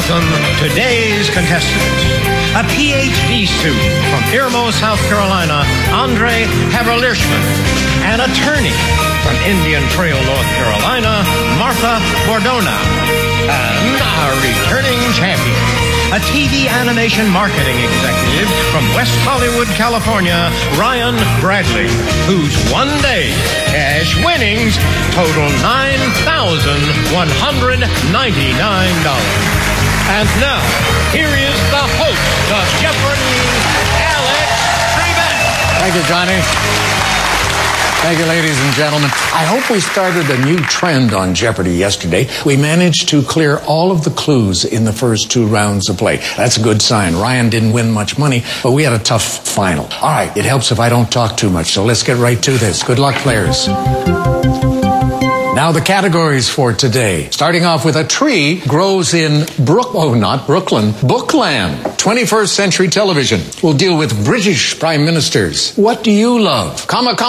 welcome today's contestants. A PhD student from Irmo, South Carolina, Andre Haverlirschman. An attorney from Indian Trail, North Carolina, Martha Bordona. And our returning champion, a TV animation marketing executive from West Hollywood, California, Ryan Bradley, whose one-day cash winnings total $9,199. And now, here is the host of Jeopardy, Alex Trebek. Thank you, Johnny. Thank you, ladies and gentlemen. I hope we started a new trend on Jeopardy yesterday. We managed to clear all of the clues in the first 2 rounds of play. That's a good sign. Ryan didn't win much money, but we had a tough final. All right, it helps if I don't talk too much, so let's get right to this. Good luck, players. Now the categories for today. Starting off with a tree grows in Bookland. 21st century television. We'll deal with British prime ministers. What do you love?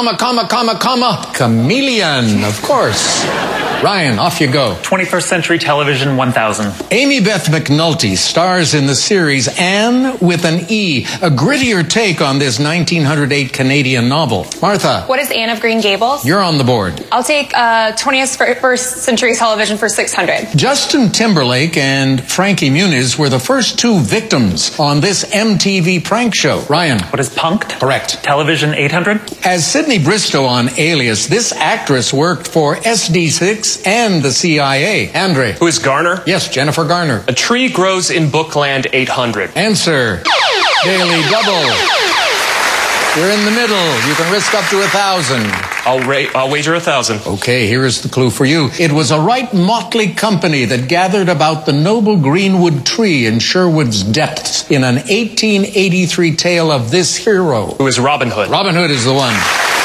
Chameleon, of course. Ryan, off you go. 21st century television 1000. Amy Beth McNulty stars in the series Anne with an E, a grittier take on this 1908 Canadian novel. Martha. What is Anne of Green Gables? You're on the board. I'll take 21st century television for 600. Justin Timberlake and Frankie Muniz were the first 2 victims on this MTV prank show. Ryan. What is Punk'd? Correct. Television 800. As Sydney Bristow on Alias, this actress worked for SD6 and the CIA. Andre. Who is Garner? Yes, Jennifer Garner. A tree grows in Bookland 800. Answer. Daily Double. You're in the middle. You can risk up to 1,000. I'll wager 1,000. Okay, here is the clue for you. It was a right motley company that gathered about the noble greenwood tree in Sherwood's depths in an 1883 tale of this hero. Who is Robin Hood? Robin Hood is the one.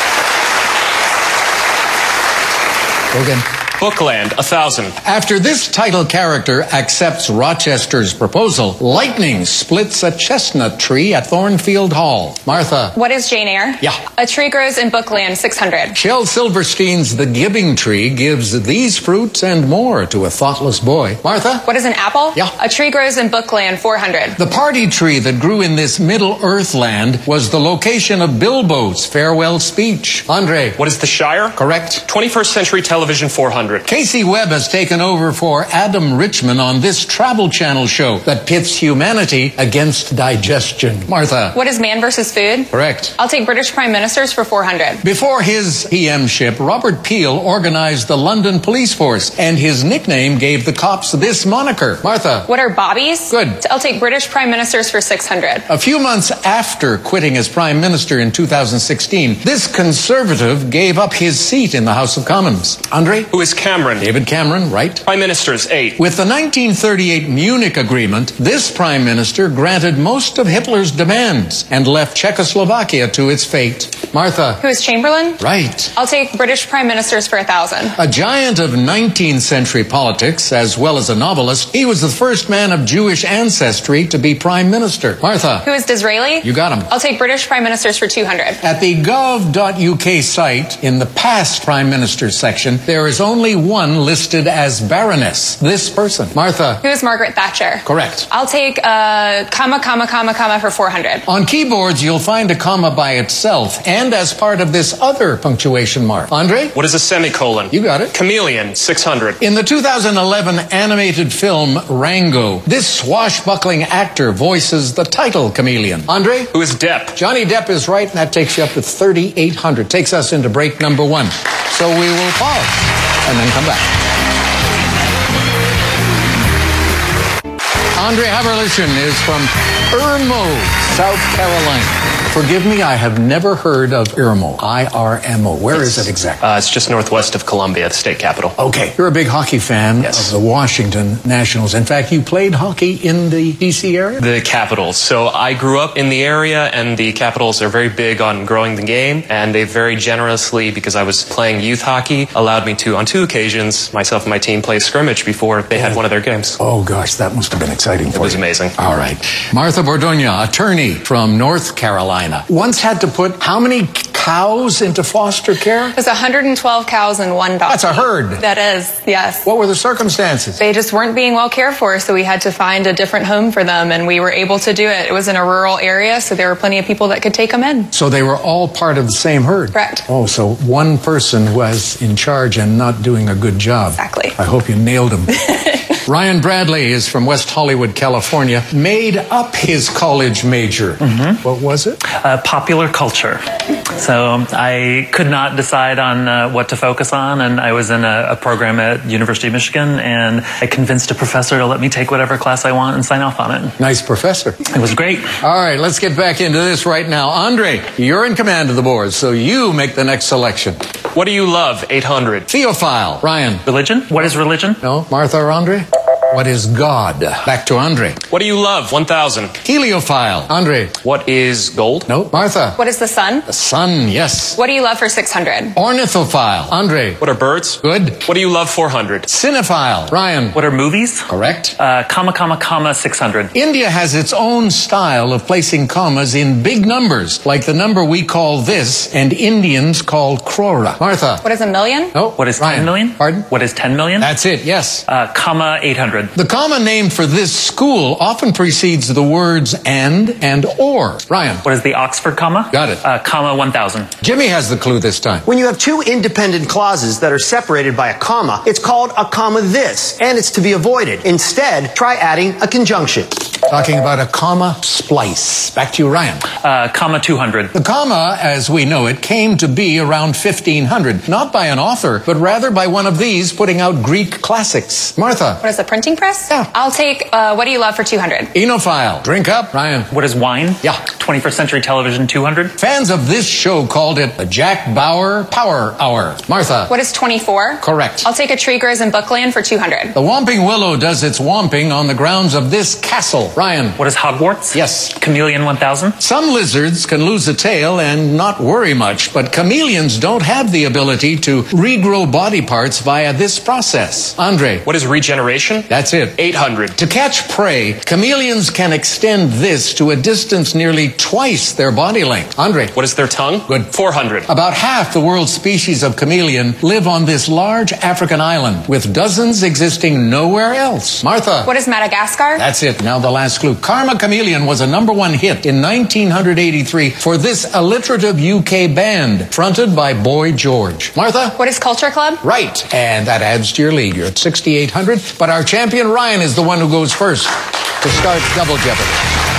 Go again. Bookland, 1,000. After this title character accepts Rochester's proposal, lightning splits a chestnut tree at Thornfield Hall. Martha. What is Jane Eyre? Yeah. A tree grows in Bookland 600. Shel Silverstein's The Giving Tree gives these fruits and more to a thoughtless boy. Martha. What is an apple? Yeah. A tree grows in Bookland 400. The party tree that grew in this Middle-earth land was the location of Bilbo's farewell speech. Andre. What is the Shire? Correct. 21st century television 400. Casey Webb has taken over for Adam Richman on this Travel Channel show that pits humanity against digestion. Martha. What is Man vs. Food? Correct. I'll take British prime ministers for 400. Before his PM ship, Robert Peel organized the London police force, and his nickname gave the cops this moniker. Martha. What are bobbies? Good. I'll take British prime ministers for 600. A few months after quitting as prime minister in 2016, this conservative gave up his seat in the House of Commons. Andre. Who is Cameron? David Cameron, right. Prime Ministers, 8. With the 1938 Munich Agreement, this prime minister granted most of Hitler's demands and left Czechoslovakia to its fate. Martha. Who is Chamberlain? Right. I'll take British prime ministers for 1,000. A giant of 19th century politics, as well as a novelist, he was the first man of Jewish ancestry to be prime minister. Martha. Who is Disraeli? You got him. I'll take British prime ministers for 200. At the gov.uk site, in the past prime ministers section, there is only one listed as Baroness. This person. Martha. Who is Margaret Thatcher? Correct. I'll take comma for 400. On keyboards, you'll find a comma by itself and as part of this other punctuation mark. Andre? What is a semicolon? You got it. Chameleon, 600. In the 2011 animated film Rango, this swashbuckling actor voices the title chameleon. Andre? Who is Depp? Johnny Depp is right, and that takes you up to 3,800. Takes us into break number 1. So we will pause and then come back. Andre Haverlirschman is from Irmo, South Carolina. Forgive me, I have never heard of Irmo. I-R-M-O. Where is it exactly? It's just northwest of Columbia, the state capital. Okay. You're a big hockey fan of the Washington Nationals. In fact, you played hockey in the D.C. area? The Capitals. So I grew up in the area, and the Capitals are very big on growing the game, and they very generously, because I was playing youth hockey, allowed me to, on 2 occasions, myself and my team play scrimmage before they had one of their games. Oh, gosh, that must have been exciting for you. It was amazing. All right. Martha Bordona, attorney from North Carolina, once had to put how many cows into foster care? There's 112 cows and one dog. That's a herd. That is, yes. What were the circumstances? They just weren't being well cared for, so we had to find a different home for them, and we were able to do it. It was in a rural area, so there were plenty of people that could take them in. So they were all part of the same herd? Correct. Oh, so one person was in charge and not doing a good job. Exactly. I hope you nailed him. Ryan Bradley is from West Hollywood, California. Made up his college major. What was it? Popular culture. So I could not decide on what to focus on, and I was in a program at University of Michigan, and I convinced a professor to let me take whatever class I want and sign off on it. Nice professor. It was great. All right, let's get back into this right now. Andre, you're in command of the board, so you make the next selection. What do you love? 800. Theophile. Ryan. Religion? What is religion? No? Martha or Andre? What is God? Back to Andre. What do you love? 1000. Heliophile. Andre. What is gold? No. Martha. What is the sun? The sun, yes. What do you love for 600? Ornithophile. Andre. What are birds? Good. What do you love? 400. Cinephile. Ryan. What are movies? Correct. 600. India has its own style of placing commas in big numbers, like the number we call this and Indians call crora. Martha. What is a million? No. What is Ryan. 10 million? Pardon? What is 10 million? That's it, yes. 800. The comma name for this school often precedes the words and or. Ryan. What is the Oxford comma? Got it. 1000. Jimmy has the clue this time. When you have two independent clauses that are separated by a comma, it's called a comma this, and it's to be avoided. Instead, try adding a conjunction. Talking about a comma splice. Back to you, Ryan. 200. The comma, as we know it, came to be around 1500, not by an author, but rather by one of these putting out Greek classics. Martha. What is a printing press? Yeah. I'll take, what do you love for 200? Enophile. Drink up, Ryan. What is wine? Yeah. 21st century television 200. Fans of this show called it the Jack Bauer Power Hour. Martha. What is 24? Correct. I'll take a tree grows in Bookland for 200. The Whomping Willow does its whomping on the grounds of this castle. Ryan. What is Hogwarts? Yes. Chameleon 1000. Some lizards can lose a tail and not worry much, but chameleons don't have the ability to regrow body parts via this process. Andre. What is regeneration? That's it. 800. To catch prey, chameleons can extend this to a distance nearly twice their body length. Andre. What is their tongue? Good. 400. About half the world's species of chameleon live on this large African island, with dozens existing nowhere else. Martha. What is Madagascar? That's it. Now the last clue. Karma Chameleon was a #1 hit in 1983 for this alliterative UK band, fronted by Boy George. Martha? What is Culture Club? Right. And that adds to your lead. You're at 6,800. But our champion Ryan is the one who goes first to start Double Jeopardy.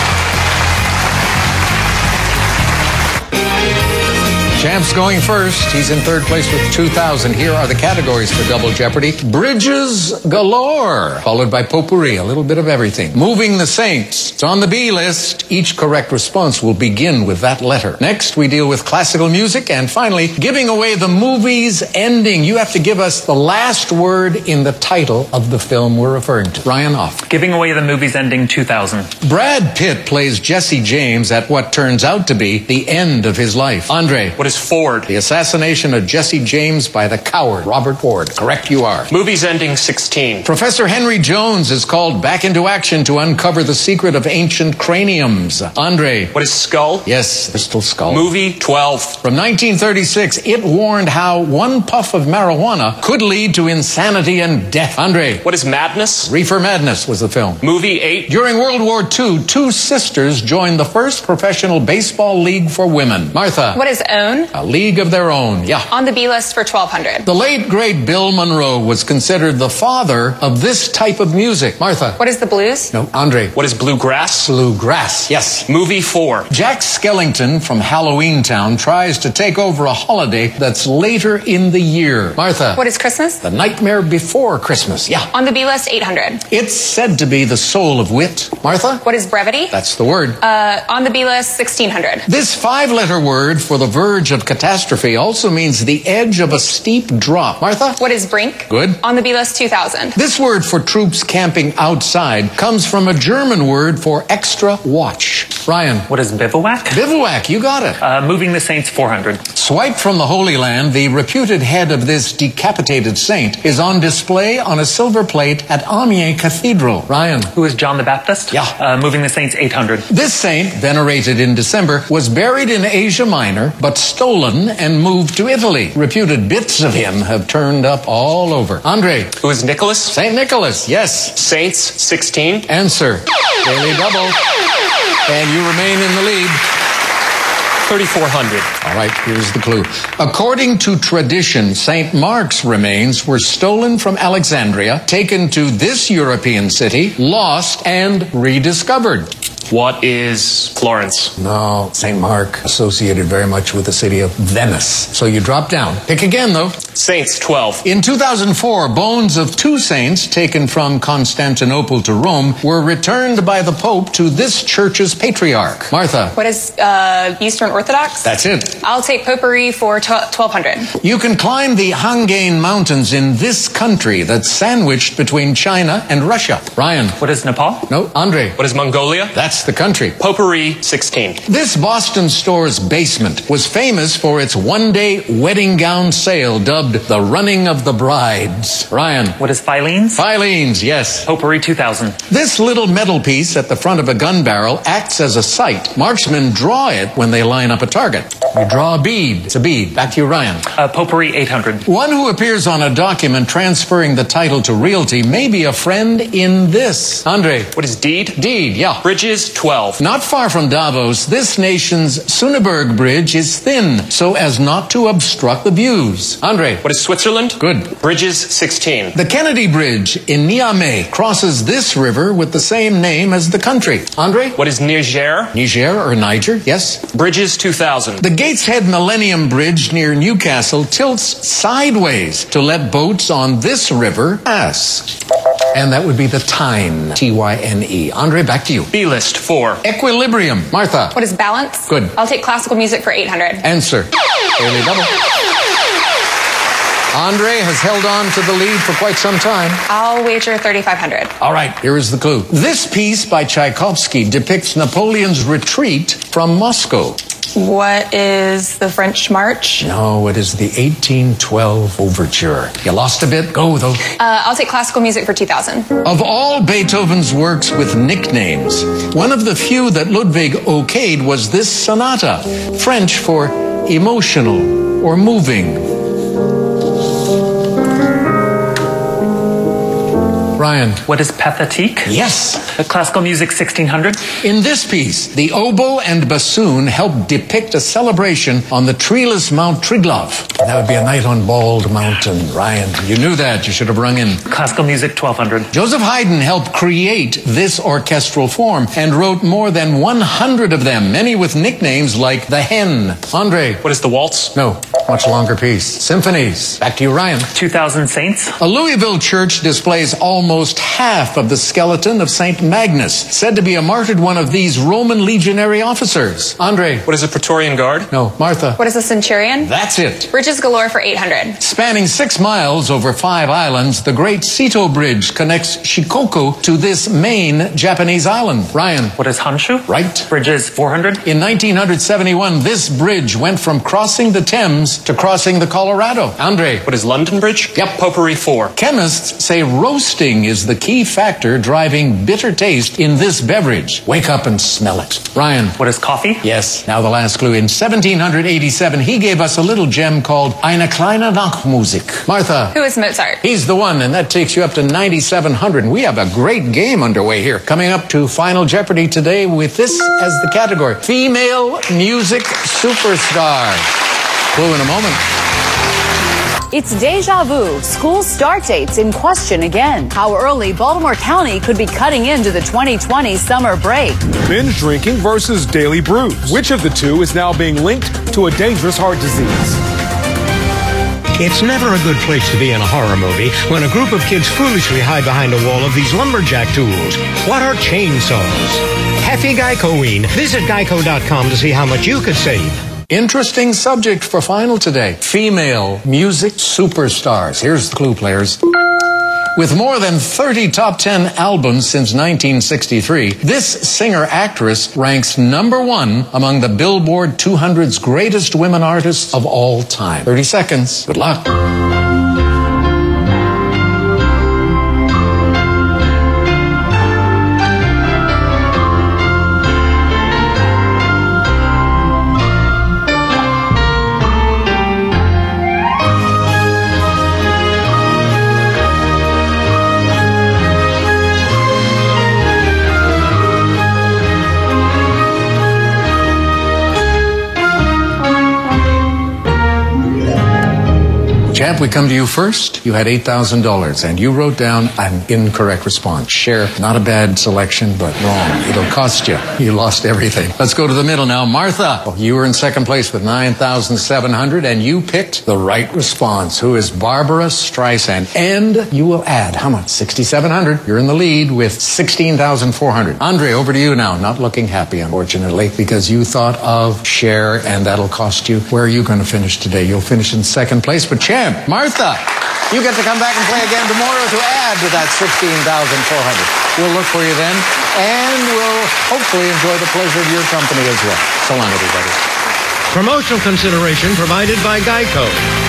Champ's going first. He's in third place with 2,000. Here are the categories for Double Jeopardy. Bridges galore, followed by potpourri, a little bit of everything. Moving the Saints. It's on the B list. Each correct response will begin with that letter. Next, we deal with classical music. And finally, giving away the movie's ending. You have to give us the last word in the title of the film we're referring to. Ryan, off. Giving away the movie's ending 2000. Brad Pitt plays Jesse James at what turns out to be the end of his life. Andre. What is Ford? The assassination of Jesse James by the coward Robert Ford. Correct you are. Movies ending 16. Professor Henry Jones is called back into action to uncover the secret of ancient craniums. Andre. What is skull? Yes, crystal skull. Movie 12. From 1936, it warned how one puff of marijuana could lead to insanity and death. Andre. What is madness? Reefer Madness was the film. Movie 8. During World War II, two sisters joined the first professional baseball league for women. Martha. What is Own? A league of their own, yeah. On the B list for 1200. The late, great Bill Monroe was considered the father of this type of music. Martha. What is the blues? No, Andre. What is bluegrass? Bluegrass, yes. Movie 4. Jack Skellington from Halloween Town tries to take over a holiday that's later in the year. Martha. What is Christmas? The Nightmare Before Christmas, yeah. On the B list 800. It's said to be the soul of wit. Martha. What is brevity? That's the word. On the B list 1600. This 5-letter word for the verge of catastrophe also means the edge of a steep drop. Martha? What is brink? Good. On the B list 2000. This word for troops camping outside comes from a German word for extra watch. Ryan? What is bivouac? Bivouac, you got it. Moving the Saints 400. Swiped from the Holy Land, the reputed head of this decapitated saint is on display on a silver plate at Amiens Cathedral. Ryan? Who is John the Baptist? Yeah. Moving the Saints 800. This saint, venerated in December, was buried in Asia Minor, but stolen and moved to Italy. Reputed bits of him have turned up all over. Andre. Who is Nicholas? St. Nicholas, yes. Saints, 16. Answer. Daily double. And you remain in the lead. 3,400. All right, here's the clue. According to tradition, St. Mark's remains were stolen from Alexandria, taken to this European city, lost, and rediscovered. What is Florence? No, St. Mark associated very much with the city of Venice. So you drop down. Pick again, though. Saints, 12. In 2004, bones of two saints taken from Constantinople to Rome were returned by the Pope to this church's patriarch. Martha. What is Eastern Orthodox? That's it. I'll take potpourri for 1,200. You can climb the Hangane Mountains in this country that's sandwiched between China and Russia. Ryan. What is Nepal? No, Andre. What is Mongolia? That's the country. Potpourri, 16. This Boston store's basement was famous for its one-day wedding gown sale dubbed the Running of the Brides. Ryan. What is Filene's? Filene's, yes. Potpourri 2000. This little metal piece at the front of a gun barrel acts as a sight. Marksmen draw it when they line up a target. You draw a bead. It's a bead. Back to you, Ryan. Potpourri 800. One who appears on a document transferring the title to realty may be a friend in this. Andre. What is deed? Deed, yeah. Bridges, 12. Not far from Davos, this nation's Sunnenberg Bridge is thin so as not to obstruct the views. Andre. What is Switzerland? Good. Bridges, 16. The Kennedy Bridge in Niamey crosses this river with the same name as the country. Andre? What is Niger? Niger or Niger, yes. Bridges, 2000. The Gateshead Millennium Bridge near Newcastle tilts sideways to let boats on this river pass. And that would be the Tyne, T-Y-N-E. Andre, back to you. B-list, 4. Equilibrium. Martha. What is balance? Good. I'll take classical music for 800. Answer. Daily double. Andre has held on to the lead for quite some time. I'll wager 3,500. All right, here is the clue. This piece by Tchaikovsky depicts Napoleon's retreat from Moscow. What is the French March? No, it is the 1812 Overture. You lost a bit. Go, though. I'll take classical music for 2,000. Of all Beethoven's works with nicknames, one of the few that Ludwig okayed was this sonata, French for emotional or moving. Ryan. What is Pathétique? Yes. Classical music 1600. In this piece, the oboe and bassoon help depict a celebration on the treeless Mount Triglav. That would be a night on Bald Mountain. Ryan, you knew that. You should have rung in. Classical music 1200. Joseph Haydn helped create this orchestral form and wrote more than 100 of them, many with nicknames like the Hen. Andre. What is the waltz? No, much longer piece. Symphonies. Back to you, Ryan. 2000 Saints. A Louisville church displays almost half of the skeleton of St. Magnus, said to be a martyred one of these Roman legionary officers. Andre. What is a Praetorian Guard? No. Martha. What is a centurion? That's it. Bridges galore for 800. Spanning 6 miles over 5 islands, the Great Seto Bridge connects Shikoku to this main Japanese island. Ryan. What is Honshu? Right. Bridges 400. In 1971, this bridge went from crossing the Thames to crossing the Colorado. Andre. What is London Bridge? Yep. Potpourri 4. Chemists say roasting is the key factor driving bitter taste in this beverage. Wake up and smell it. Ryan. What is coffee? Yes. Now the last clue. In 1787, he gave us a little gem called Eine kleine Nachtmusik. Martha. Who is Mozart? He's the one, and that takes you up to 9,700. And we have a great game underway here. Coming up to Final Jeopardy today with this as the category. Female music superstar. Clue in a moment. It's deja vu. School start dates in question again. How early Baltimore County could be cutting into the 2020 summer break. Binge drinking versus daily brews. Which of the two is now being linked to a dangerous heart disease? It's never a good place to be in a horror movie when a group of kids foolishly hide behind a wall of these lumberjack tools. What are chainsaws? Hefty Geico-ween. Visit geico.com to see how much you could save. Interesting subject for final today. Female music superstars. Here's the clue, players. With more than 30 top 10 albums since 1963, this singer-actress ranks #1 among the Billboard 200's greatest women artists of all time. 30 seconds. Good luck. Champ, we come to you first. You had $8,000, and you wrote down an incorrect response. Cher, not a bad selection, but wrong. It'll cost you. You lost everything. Let's go to the middle now. Martha, you were in second place with $9,700, and you picked the right response, who is Barbara Streisand. And you will add, how much? $6,700. You're in the lead with $16,400. Andre, over to you now. Not looking happy, unfortunately, because you thought of Cher, and that'll cost you. Where are you going to finish today? You'll finish in second place, but Champ, Martha, you get to come back and play again tomorrow to add to that $16,400. We'll look for you then, and we'll hopefully enjoy the pleasure of your company as well. So long, everybody. Promotional consideration provided by Geico.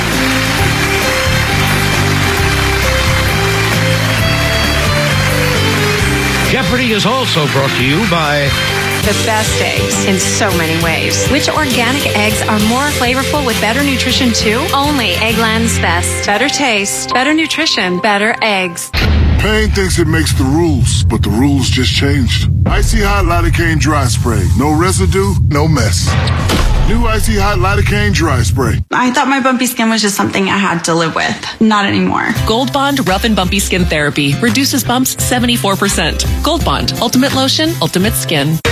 Jeopardy is also brought to you by the best eggs in so many ways. Which organic eggs are more flavorful with better nutrition too? Only Eggland's Best. Better taste, better nutrition, better eggs. Payne thinks it makes the rules, but the rules just changed. Icy Hot Lidocaine Dry Spray. No residue, no mess. New Icy Hot Lidocaine Dry Spray. I thought my bumpy skin was just something I had to live with. Not anymore. Gold Bond Rough and Bumpy Skin Therapy reduces bumps 74%. Gold Bond, Ultimate Lotion, Ultimate Skin.